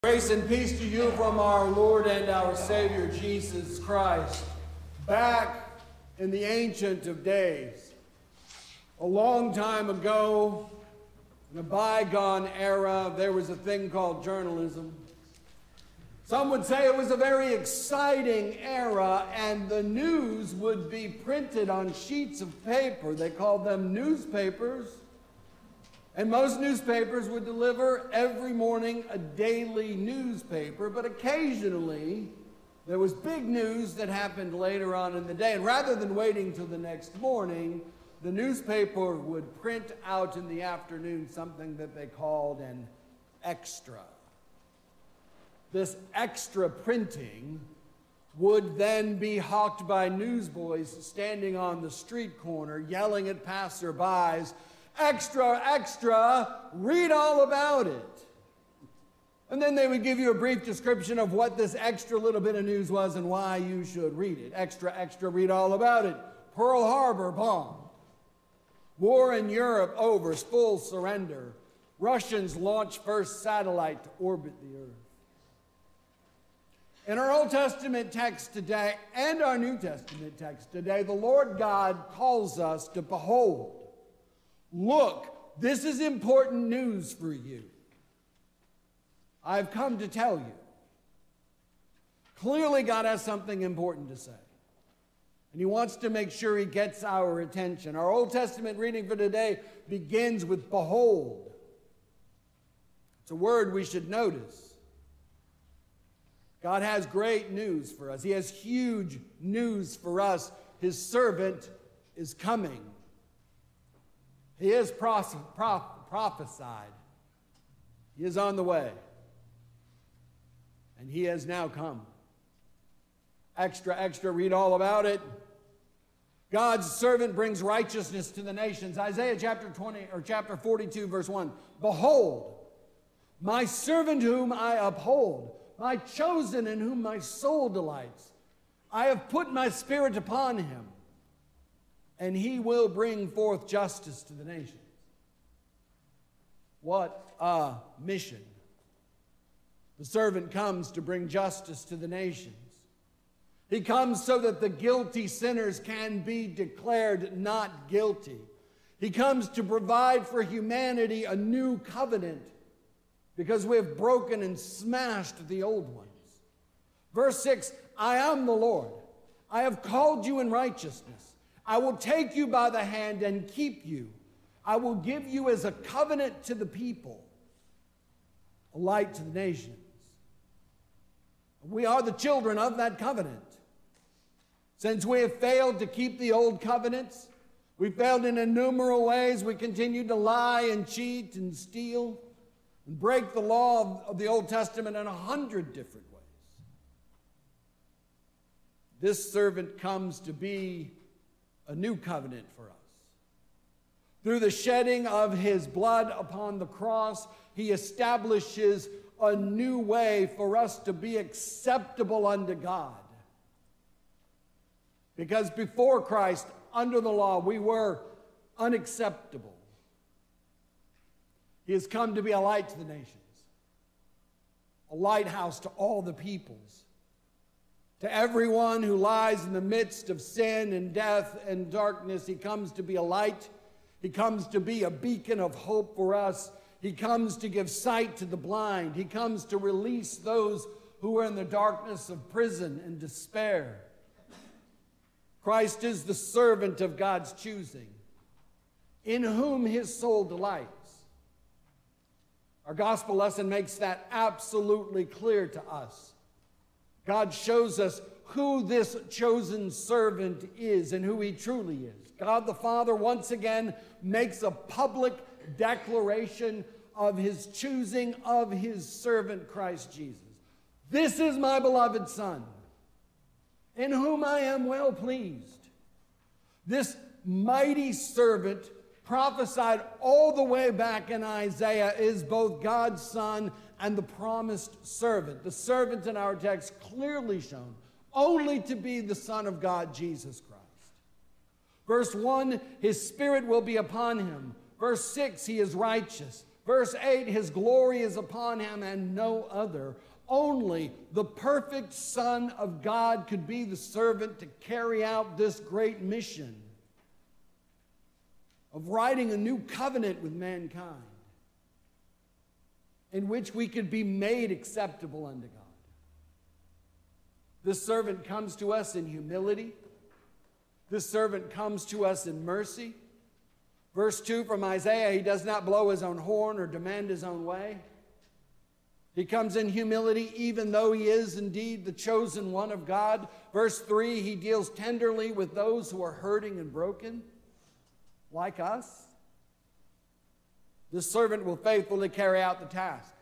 Grace and peace to you from our Lord and our Savior, Jesus Christ. Back in the Ancient of Days, a long time ago, in a bygone era, there was a thing called journalism. Some would say it was a very exciting era, and the news would be printed on sheets of paper. They called them newspapers. And most newspapers would deliver every morning a daily newspaper, but occasionally there was big news that happened later on in the day. And rather than waiting till the next morning, the newspaper would print out in the afternoon something that they called an extra. This extra printing would then be hawked by newsboys standing on the street corner, yelling at passerbys, "Extra, extra, read all about it." And then they would give you a brief description of what this extra little bit of news was and why you should read it. Extra, extra, read all about it. Pearl Harbor bombed. War in Europe over, full surrender. Russians launch first satellite to orbit the Earth. In our Old Testament text today and our New Testament text today, the Lord God calls us to behold. Look, this is important news for you. I've come to tell you. Clearly, God has something important to say. And he wants to make sure he gets our attention. Our Old Testament reading for today begins with behold. It's a word we should notice. God has great news for us. He has huge news for us. His servant is coming. He is prophesied. He is on the way. And he has now come. Extra, extra, read all about it. God's servant brings righteousness to the nations. Isaiah chapter 42, verse 1. Behold, my servant whom I uphold, my chosen in whom my soul delights. I have put my spirit upon him, and he will bring forth justice to the nations. What a mission. The servant comes to bring justice to the nations. He comes so that the guilty sinners can be declared not guilty. He comes to provide for humanity a new covenant because we have broken and smashed the old ones. Verse 6, I am the Lord. I have called you in righteousness. I will take you by the hand and keep you. I will give you as a covenant to the people, a light to the nations. We are the children of that covenant. Since we have failed to keep the old covenants, we failed in innumerable ways. We continue to lie and cheat and steal and break the law of the Old Testament in 100 different ways. This servant comes to be a new covenant for us. Through the shedding of his blood upon the cross, he establishes a new way for us to be acceptable unto God. Because before Christ, under the law, we were unacceptable. He has come to be a light to the nations, a lighthouse to all the peoples. To everyone who lies in the midst of sin and death and darkness, he comes to be a light. He comes to be a beacon of hope for us. He comes to give sight to the blind. He comes to release those who are in the darkness of prison and despair. Christ is the servant of God's choosing, in whom his soul delights. Our gospel lesson makes that absolutely clear to us. God shows us who this chosen servant is and who he truly is. God the Father once again makes a public declaration of his choosing of his servant Christ Jesus. This is my beloved Son, in whom I am well pleased. This mighty servant prophesied all the way back in Isaiah is both God's Son and the promised servant. The servant in our text clearly shown only to be the Son of God, Jesus Christ. Verse 1, his spirit will be upon him. Verse 6, he is righteous. Verse 8, his glory is upon him and no other. Only the perfect Son of God could be the servant to carry out this great mission of writing a new covenant with mankind in which we could be made acceptable unto God. This servant comes to us in humility. This servant comes to us in mercy. Verse 2 from Isaiah, he does not blow his own horn or demand his own way. He comes in humility even though he is indeed the chosen one of God. Verse 3, he deals tenderly with those who are hurting and broken, like us. This servant will faithfully carry out the task.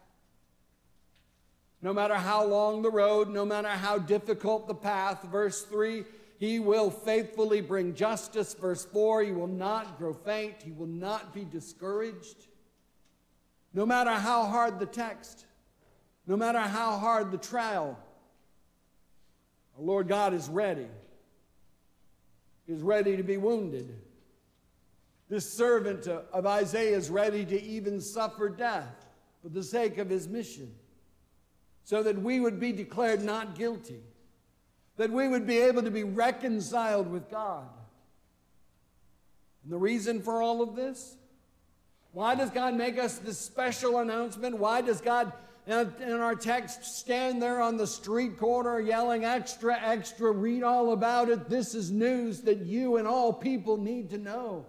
No matter how long the road, no matter how difficult the path. Verse 3, he will faithfully bring justice. Verse 4, he will not grow faint. He will not be discouraged. No matter how hard the text, no matter how hard the trial, the Lord God is ready. He is ready to be wounded. This servant of Isaiah is ready to even suffer death for the sake of his mission, so that we would be declared not guilty, that we would be able to be reconciled with God. And the reason for all of this? Why does God make us this special announcement? Why does God, in our text, stand there on the street corner yelling, extra, extra, read all about it? This is news that you and all people need to know.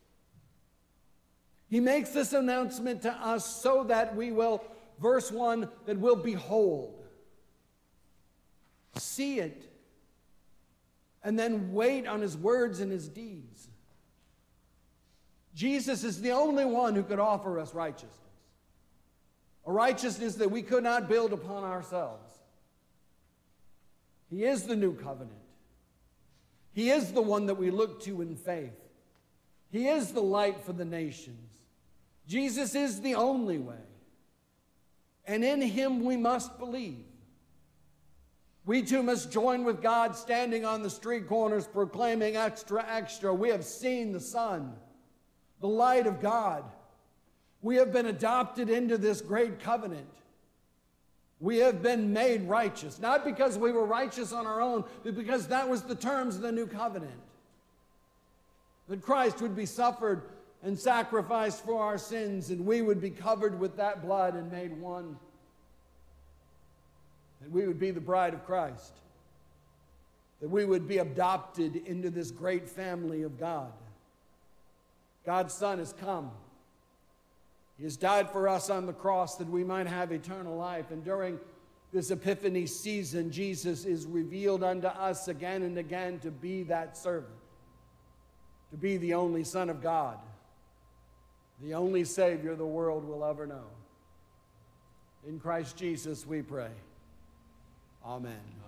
He makes this announcement to us so that we will, verse 1, that we'll behold, see it, and then wait on his words and his deeds. Jesus is the only one who could offer us righteousness, a righteousness that we could not build upon ourselves. He is the new covenant. He is the one that we look to in faith. He is the light for the nations. Jesus is the only way, and in him we must believe. We too must join with God, standing on the street corners proclaiming, extra, extra, we have seen the Son, the light of God. We have been adopted into this great covenant. We have been made righteous, not because we were righteous on our own, but because that was the terms of the new covenant. That Christ would be suffered and sacrificed for our sins, and we would be covered with that blood and made one. That we would be the bride of Christ. That we would be adopted into this great family of God. God's Son has come. He has died for us on the cross that we might have eternal life. And during this Epiphany season, Jesus is revealed unto us again and again to be that servant, to be the only Son of God, the only Savior the world will ever know. In Christ Jesus we pray. Amen.